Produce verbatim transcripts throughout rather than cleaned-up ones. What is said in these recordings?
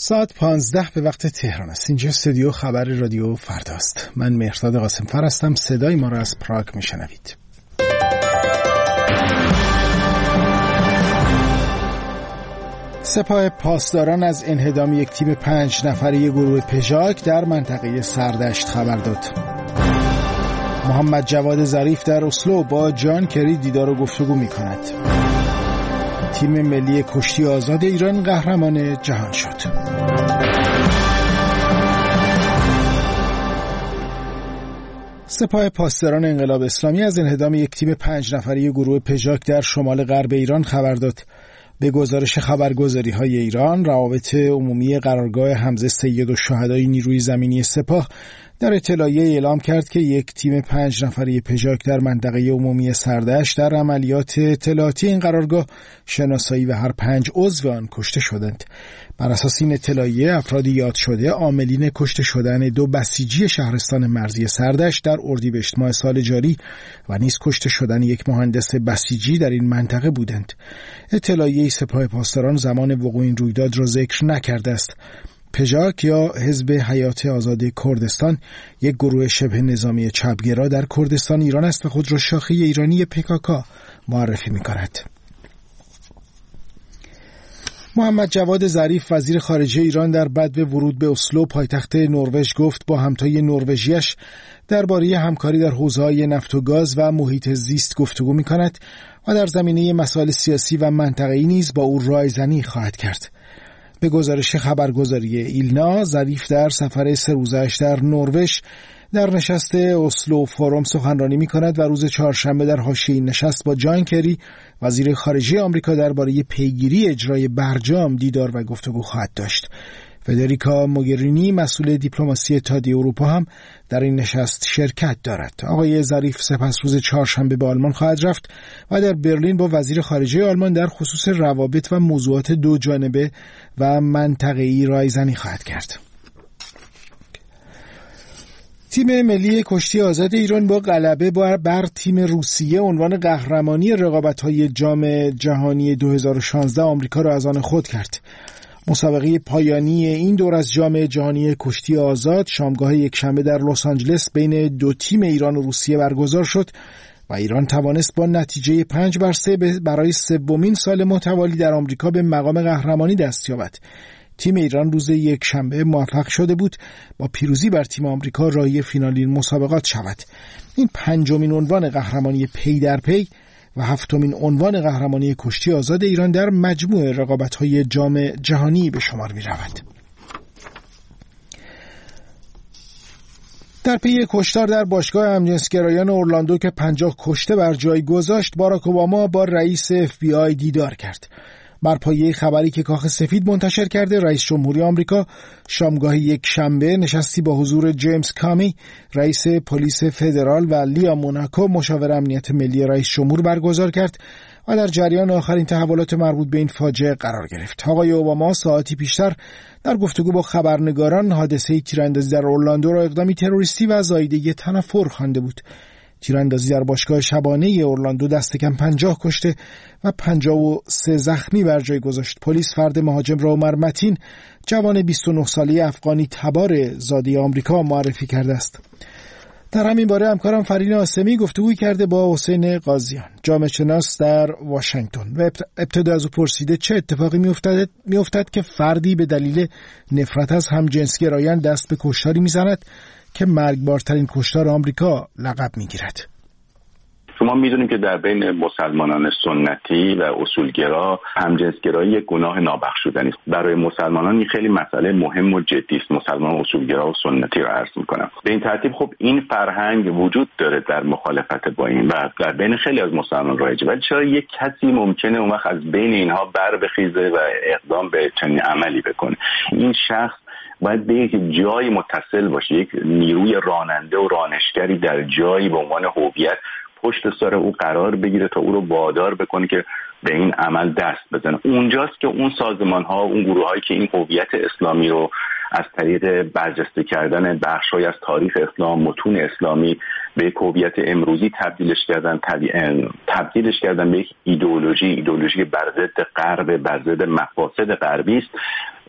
ساعت پانزده به وقت تهران است. اینجا استودیو خبر رادیو فرداست. من مهرداد قاسم‌فر هستم. صدای ما را از پراگ میشنوید. سپاه پاسداران از انهدام یک تیم پنج نفره گروه پژاک در منطقه سردشت خبر داد. محمد جواد ظریف در اسلو با جان کری دیدار و گفتگو می کند. تیم ملی کشتی آزاد ایران قهرمان جهان شد. سپاه پاسداران انقلاب اسلامی از انهدام یک تیم پنج نفره گروه پژاک در شمال غرب ایران خبر داد. به گزارش خبرگزاری‌های ایران، روابط عمومی قرارگاه حمزه سیدالشهدای نیروی زمینی سپاه در اطلاعیه اعلام کرد که یک تیم پنج نفره پژاک در منطقه عمومی سردشت در عملیات اطلاعاتی این قرارگاه شناسایی و هر پنج عضو آن کشته شدند. بر اساس این اطلاعیه، افراد یاد شده عاملین کشته شدن دو بسیجی شهرستان مرزی سردشت در اردیبهشت ماه سال جاری و نیز کشته شدن یک مهندس بسیجی در این منطقه بودند. اطلاعیه سپاه پاسداران زمان وقوع این رویداد را ذکر نکرده است. پژاک یا حزب حیات آزاد کردستان یک گروه شبه نظامی چپگرا در کردستان ایران است و خود را شاخه ایرانی پکاکا معرفی می‌کند. محمد جواد ظریف وزیر خارجه ایران در بدو ورود به اسلو پایتخت نروژ گفت با همتای نروژیش درباره همکاری در حوزه‌های نفت و گاز و محیط زیست گفتگو می‌کند و در زمینه مسائل سیاسی و منطقه‌ای نیز با او رایزنی خواهد کرد. به گزارش خبرگزاری ایلنا، ظریف در سفر سه روزه‌اش در نروژ در نشست اسلو فورم سخنرانی می‌کند و روز چهارشنبه در حاشیه نشست با جان کری وزیر خارجه آمریکا درباره پیگیری اجرای برجام دیدار و گفتگو خواهد داشت. فدریکا موگرینی مسئول دیپلماسی اتحادیه اروپا هم در این نشست شرکت دارد. آقای ظریف سپس روز چهارشنبه به آلمان خواهد رفت و در برلین با وزیر خارجه آلمان در خصوص روابط و موضوعات دو جانبه و منطقه‌ای رایزنی خواهد کرد. تیم ملی کشتی آزاد ایران با غلبه بر تیم روسیه عنوان قهرمانی رقابت‌های جام جهانی دو هزار و شانزده آمریکا را از آن خود کرد. مسابقه پایانی این دور از جام جهانی کشتی آزاد شامگاه یکشنبه در لس آنجلس بین دو تیم ایران و روسیه برگزار شد و ایران توانست با نتیجه پنج بر سه برای سومین سال متوالی در آمریکا به مقام قهرمانی دست یابد. تیم ایران روز یکشنبه موفق شده بود با پیروزی بر تیم آمریکا راهی فینال این مسابقات شود. این پنجمین عنوان قهرمانی پی در پی و هفتمین عنوان قهرمانی کشتی آزاد ایران در مجموع رقابت‌های جام جهانی به شمار می‌رود. در پی کشتار در باشگاه همجنسگرایان اورلاندو که پنجاه کشته بر جای گذاشت، باراک اوباما با رئیس اف بی آی دیدار کرد. بر پایه خبری که کاخ سفید منتشر کرده، رئیس جمهوری آمریکا شامگاه یک شنبه نشستی با حضور جیمز کامی، رئیس پلیس فدرال و لیا موناکو، مشاور امنیت ملی رئیس جمهور برگزار کرد و در جریان آخرین تحولات مربوط به این فاجعه قرار گرفت. آقای اوباما ساعتی پیشتر در گفتگو با خبرنگاران حادثه تیراندازی در اورلاندو را اقدامی تروریستی و زاییدگی تنفر خوانده بود. تیراندازی در باشگاه شبانه اورلاندو دست کم پنجاه کشته و پنجاه و سه زخمی بر جای گذاشت. پلیس فرد مهاجم را عمر متین، جوان بیست و نه ساله افغانی تبار زاده آمریکا معرفی کرده است. در همین باره همکارم فرین آسمی گفتگوی کرده با حسین قاضیان، جامعه شناس در واشنگتن، و ابتدا از او پرسیده چه اتفاقی میافتد میافتد که فردی به دلیل نفرت از همجنسگرایان دست به کشتاری میزند که مرگبارترین کشتار آمریکا لقب میگیرد. شما میدونیم که در بین مسلمانان سنتی و اصولگرا همجنسگرایی یک گناه نابخشودنی است. برای مسلمانان این خیلی مسئله مهم و جدی است. مسلمان اصولگرا و سنتی را عرض میکنم. به این ترتیب خب این فرهنگ وجود داره در مخالفت با این و در بین خیلی از مسلمانان رایجه. ولی چرا یک کسی ممکنه اون وقت از بین اینها بر بخیزه و اقدام به چنین عملی بکنه؟ این شخص باید به یک جایی متصل باشه، یک نیروی راننده و رانشگری در جایی به عنوان هویت پشت سر او قرار بگیره تا او رو وادار بکنه که به این عمل دست بزنه. اونجاست که اون سازمان ها، اون گروه هایی که این هویت اسلامی رو از طریق برجسته کردن بخش‌های از تاریخ اسلام، متون اسلامی به یک هویت امروزی تبدیلش کردن، تبدیلش کردن به یک ایدئولوژی، ایدئولوژی بر ضد غرب، بر ضد مفاسد غربی است.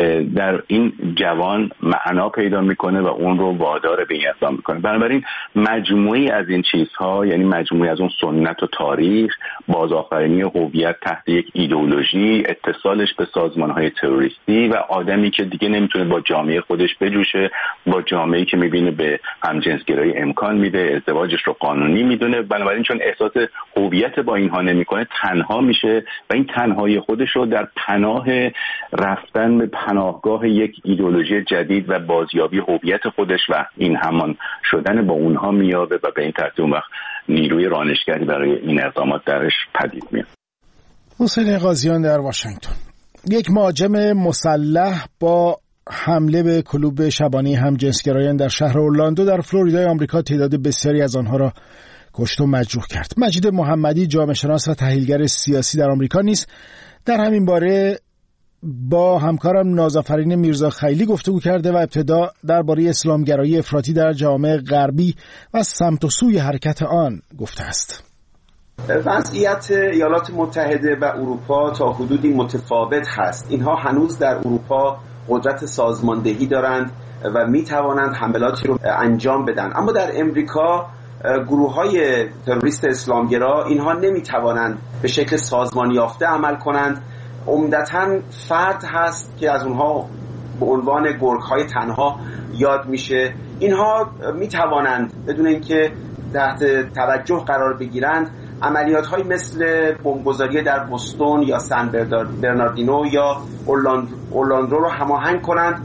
در این جوان معنا پیدا میکنه و اون رو وادار به این اقدام میکنه. بنابراین مجموعی از این چیزها، یعنی مجموعی از اون سنت و تاریخ، بازآفرینی هویت تحت یک ایدئولوژی، اتصالش به سازمان‌های تروریستی و آدمی که دیگه نمیتونه با جامعه خودش بجوشه، با جامعه‌ای که میبینه به همجنسگرایی امکان میده، ازدواجش رو قانونی میدونه، بنابراین چون احساس هویت با اینها نمیکنه تنها میشه و این تنهایی خودش رو در پناه رفتن به پناهگاه یک ایدئولوژی جدید و بازیابی هویت خودش و این همان شدن با اونها میابه و به این ترتیب اون وقت نیروی رانشگری برای این اقدامات درش پدید میاد. حسین قاضیان در واشنگتن. یک مهاجم مسلح با حمله به کلوب شبانه همجنسگرایان در شهر اورلاندو در فلوریدای آمریکا تعداد بسیاری از آنها را کشت و مجروح کرد. مجید محمدی، جامعه شناس و تحلیلگر سیاسی در آمریکا نیز در همین باره با همکارم نازآفرین میرزا خیلی گفتگو کرده و ابتدا درباره اسلامگرایی افراطی در جامعه غربی و سمت و سوی حرکت آن گفته است. وضعیت ایالات متحده و اروپا تا حدودی متفاوت هست. اینها هنوز در اروپا قدرت سازماندهی دارند و می توانند حملاتی رو انجام بدن، اما در امریکا گروه های تروریست اسلامگرا اینها نمی توانند به شکل سازمان یافته عمل کنند. عمدتاً فرد هست که از اونها به عنوان گرگ های تنها یاد میشه. اینها می توانند بدون اینکه تحت توجه قرار بگیرند عملیات های مثل بمبگذاری در بوستون یا سن برناردینو یا اورلاندو رو هماهنگ کنند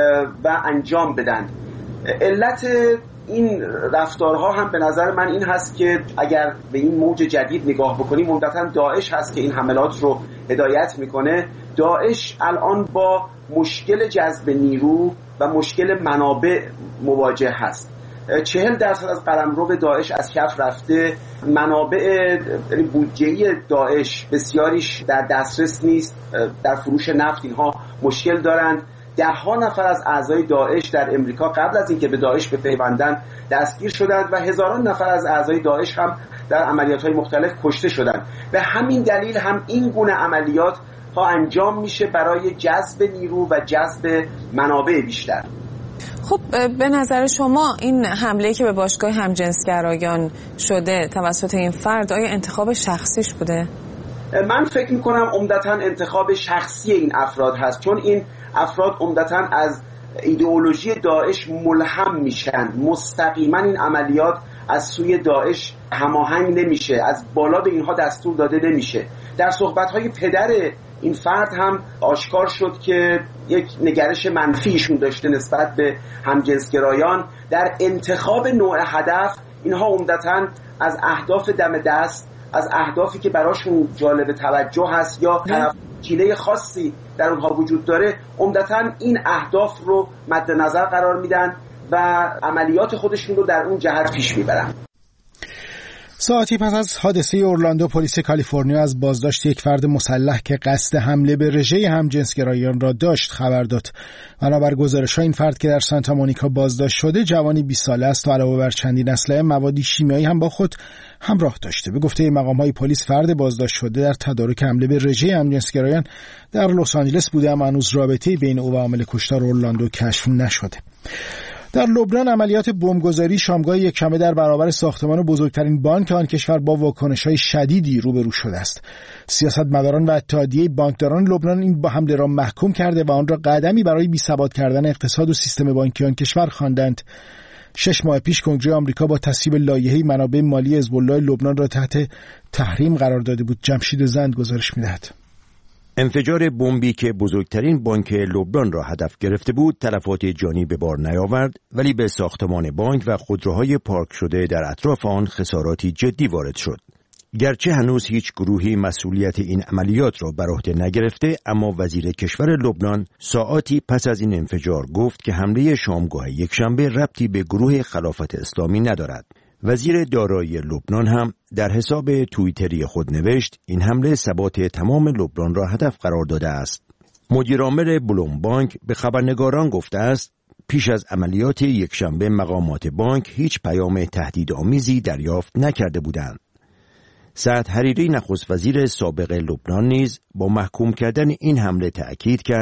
و انجام بدن. علت این رفتارها هم به نظر من این هست که اگر به این موج جدید نگاه بکنیم، عمدتاً داعش هست که این حملات رو هدایت میکنه. داعش الان با مشکل جذب نیرو و مشکل منابع مواجه هست. چهل درصد از قلمرو داعش از کف رفته. منابع بودجه‌ای داعش بسیاریش در دسترس نیست. در فروش نفت اینها مشکل دارند. ده ها نفر از اعضای داعش در امریکا قبل از اینکه به داعش بپیوندند دستگیر شدند و هزاران نفر از اعضای داعش هم در عملیات‌های مختلف کشته شدند. به همین دلیل هم این گونه عملیات ها انجام میشه برای جذب نیرو و جذب منابع بیشتر. خب به نظر شما این حمله که به باشگاه همجنسگرایان شده توسط این فرد آیا انتخاب شخصیش بوده؟ من فکر میکنم عمدتاً انتخاب شخصی این افراد هست، چون این افراد عمدتاً از ایدئولوژی داعش ملهم میشن. مستقیما این عملیات از سوی داعش هماهنگ نمیشه، از بالا به اینها دستور داده نمیشه. در صحبت‌های پدر این فرد هم آشکار شد که یک نگرش منفیشون داشته نسبت به همجنسگرایان. در انتخاب نوع هدف اینها عمدتاً از اهداف دم دست، از اهدافی که براشون جالب توجه هست یا کینه خاصی در اونها وجود داره، عمدتاً این اهداف رو مد نظر قرار میدن و عملیات خودشون رو در اون جهت پیش میبرن. ساعتی پس از حادثه اورلاندو، پلیس کالیفرنیا از بازداشت یک فرد مسلح که قصد حمله به رژه همجنسگرایان را داشت خبر داد. بنابر گزارش‌ها این فرد که در سانتا مونیکا بازداشت شده جوانی بیست ساله است و علاوه بر چندین اسلحه مواد شیمیایی هم با خود همراه داشته. به گفته مقام‌های پلیس فرد بازداشت شده در تدارک حمله به رژه همجنسگرایان در لس آنجلس بوده، اما هنوز رابطه‌ای بین او و عامل کشتار اورلاندو کشف نشده. در لبنان عملیات بمبگذاری شامگاه یکشنبه در برابر ساختمان بزرگترین بانک آن کشور با واکنش‌های شدیدی روبرو شده است. سیاستمداران و اتحادیه بانکداران لبنان این با حمله را محکوم کرده و آن را قدمی برای بی‌ثبات کردن اقتصاد و سیستم بانکی آن کشور خواندند. شش ماه پیش کنگره آمریکا با تصویب لایحه‌ای منابع مالی حزب الله لبنان را تحت تحریم قرار داده بود. جمشید زند گزارش می‌دهد. انفجار بمبی که بزرگترین بانک لبنان را هدف گرفته بود تلفات جانی به بار نیاورد، ولی به ساختمان بانک و خودروهای پارک شده در اطراف آن خساراتی جدی وارد شد. گرچه هنوز هیچ گروهی مسئولیت این عملیات را بر عهده نگرفته، اما وزیر کشور لبنان ساعاتی پس از این انفجار گفت که حمله شامگاه یکشنبه ربطی به گروه خلافت اسلامی ندارد. وزیر دارایی لبنان هم در حساب توییتری خود نوشت این حمله ثبات تمام لبنان را هدف قرار داده است. مدیرعامل بلومبانک به خبرنگاران گفته است پیش از عملیات یکشنبه مقامات بانک هیچ پیام تهدیدآمیزی دریافت نکرده بودند. سعد حریری نخست وزیر سابق لبنان نیز با محکوم کردن این حمله تأکید کرد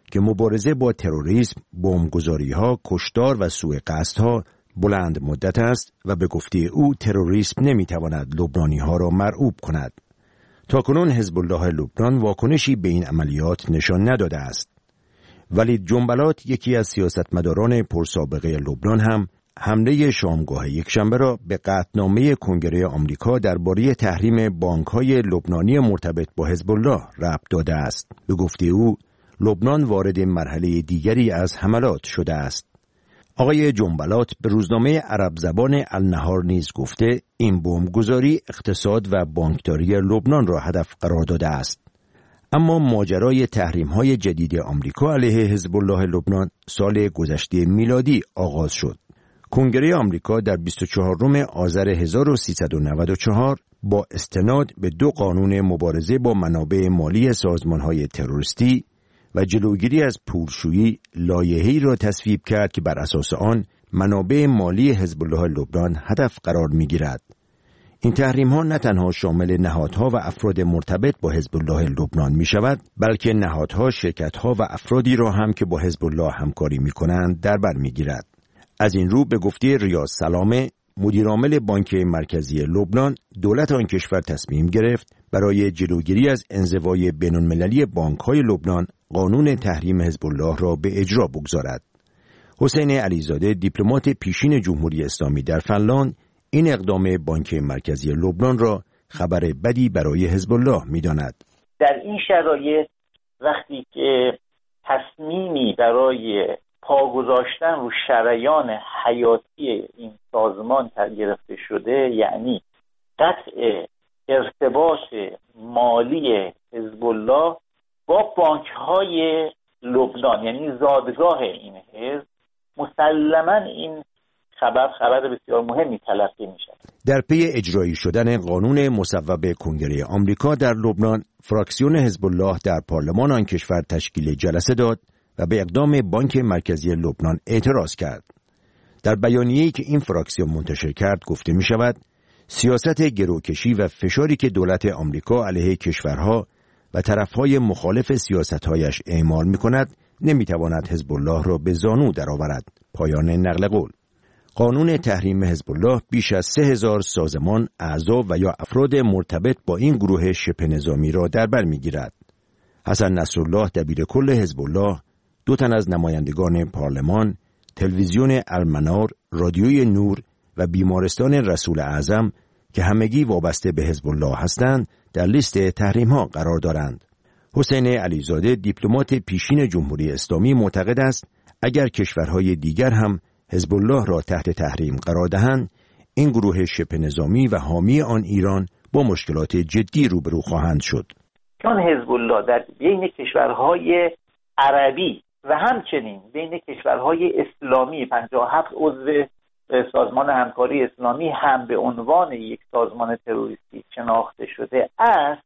که مبارزه با تروریسم، بمبگذاری‌ها، کشتار و سوء قصدها بلند مدت است و به گفته او تروریسم نمی‌تواند لبنانی‌ها را مرعوب کند. تاکنون حزب الله لبنان واکنشی به این عملیات نشان نداده است. ولی جنبلات، یکی از سیاستمداران پرسابقه لبنان، هم حمله شامگاه یکشنبه را به قطعنامه کنگره آمریکا درباره تحریم بانک‌های لبنانی مرتبط با حزب الله ربط داده است. به گفته او لبنان وارد مرحله دیگری از حملات شده است. آقای جنبلات به روزنامه عرب زبان النهار نیز گفته این بمبگذاری اقتصاد و بانکداری لبنان را هدف قرار داده است. اما ماجرای تحریم‌های جدید آمریکا علیه حزب الله لبنان سال گذشته میلادی آغاز شد. کنگره آمریکا در بیست و چهارم آذر هزار و سیصد و نود و چهار با استناد به دو قانون مبارزه با منابع مالی سازمان‌های تروریستی و جلوگیری از پولشویی لایحه‌ای را تصویب کرد که بر اساس آن منابع مالی حزب الله لبنان هدف قرار می‌گیرد. این تحریم‌ها نه تنها شامل نهادها و افراد مرتبط با حزب الله لبنان می‌شود، بلکه نهادها، شرکت‌ها و افرادی را هم که با حزب الله همکاری می‌کنند در بر می‌گیرد. از این رو به گفته ریاض سلامه، مدیرعامل بانک مرکزی لبنان، دولت آن کشور تصمیم گرفت برای جلوگیری از انزوای بین‌المللی بانک‌های لبنان قانون تحریم حزب الله را به اجرا بگذارد. حسین علیزاده، دیپلمات پیشین جمهوری اسلامی در فنلاند، این اقدام بانک مرکزی لبنان را خبر بدی برای حزب الله می‌داند. در این شرایط وقتی که تصمیمی برای پا گذاشتن رو شریان حیاتی این سازمان گرفته شده، یعنی قطع ارتباط مالی حزب الله با بانک‌های لبنان، یعنی زادگاه این حزب، مسلماً این خبر خبر بسیار مهمی تلقی می‌شود. در پی اجرایی شدن قانون مصوب کنگره آمریکا در لبنان، فراکسیون حزب الله در پارلمان آن کشور تشکیل جلسه داد و به اقدام بانک مرکزی لبنان اعتراض کرد. در بیانیه‌ای که این فراکسیون منتشر کرد گفته می‌شود سیاست گروکشی و فشاری که دولت آمریکا علیه کشورها و طرفهای مخالف سیاست‌هایش اعمال می‌کند نمی‌تواند حزب الله را به زانو درآورد. پایان نقل قول. قانون تحریم حزب الله بیش از سه هزار سازمان، اعضا و یا افراد مرتبط با این گروه شبه نظامی را در بر می‌گیرد. حسن نصرالله، دبیر کل حزب الله، دو تن از نمایندگان پارلمان، تلویزیون المنار، رادیوی نور و بیمارستان رسول اعظم که همگی وابسته به حزب الله هستند در لیست تحریم‌ها قرار دارند. حسین علیزاده، دیپلمات پیشین جمهوری اسلامی، معتقد است اگر کشورهای دیگر هم حزب الله را تحت تحریم قرار دهند، این گروه شبه نظامی و حامی آن ایران با مشکلات جدی روبرو خواهند شد. چون حزب الله در بین کشورهای عربی و همچنین بین کشورهای اسلامی پنجاه و هفت عضو سازمان همکاری اسلامی هم به عنوان یک سازمان تروریستی شناخته شده است،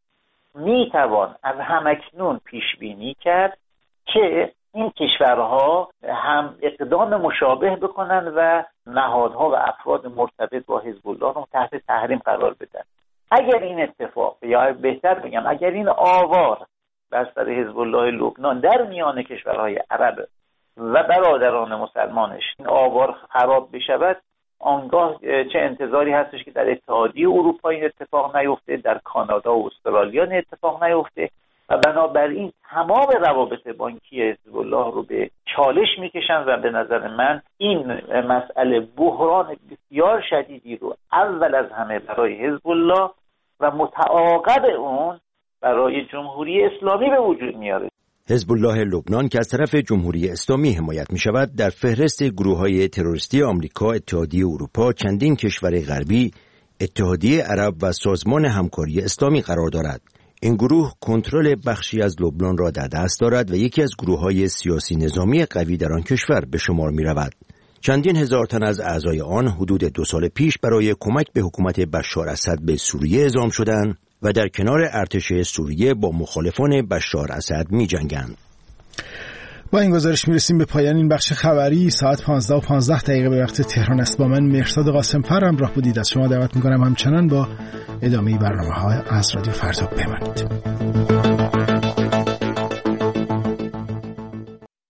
میتوان از همکنون پیش بینی کرد که این کشورها هم اقدام مشابه بکنن و نهادها و افراد مرتبط با حزب الله رو تحت تحریم قرار بدن. اگر این اتفاق، یا بهتر بگم اگر این آوار بر سر حزب الله لبنان در میان کشورهای عرب و برادران مسلمانش این آوار خراب بشود، آنگاه چه انتظاری هستش که در اتحادیه اروپا این اتفاق نیفته، در کانادا و استرالیا این اتفاق نیفته و بنابراین تمام روابط بانکی حزب الله رو به چالش میکشن و به نظر من این مسئله بحران بسیار شدیدی رو اول از همه برای حزب الله و متعاقب اون برای جمهوری اسلامی به وجود میاره. حزب الله لبنان که از طرف جمهوری اسلامی حمایت می شود، در فهرست گروه‌های تروریستی آمریکا، اتحادیه اروپا، چندین کشور غربی، اتحادیه عرب و سازمان همکاری اسلامی قرار دارد. این گروه کنترل بخشی از لبنان را در دست دارد و یکی از گروه‌های سیاسی نظامی قوی در آن کشور به شمار می رود. چندین هزار تن از اعضای آن حدود دو سال پیش برای کمک به حکومت بشار اسد به سوریه اعزام شدند و در کنار ارتش سوریه با مخالفان بشار اسد می جنگند. با این گزارش می رسیم به پایان این بخش خبری. ساعت پانزده و پانزده دقیقه به وقت تهران است. با من مهرزاد قاسم‌فر همراه بودید. از شما دعوت می کنم همچنان با ادامه برنامه ها از رادیو فردا بمانید.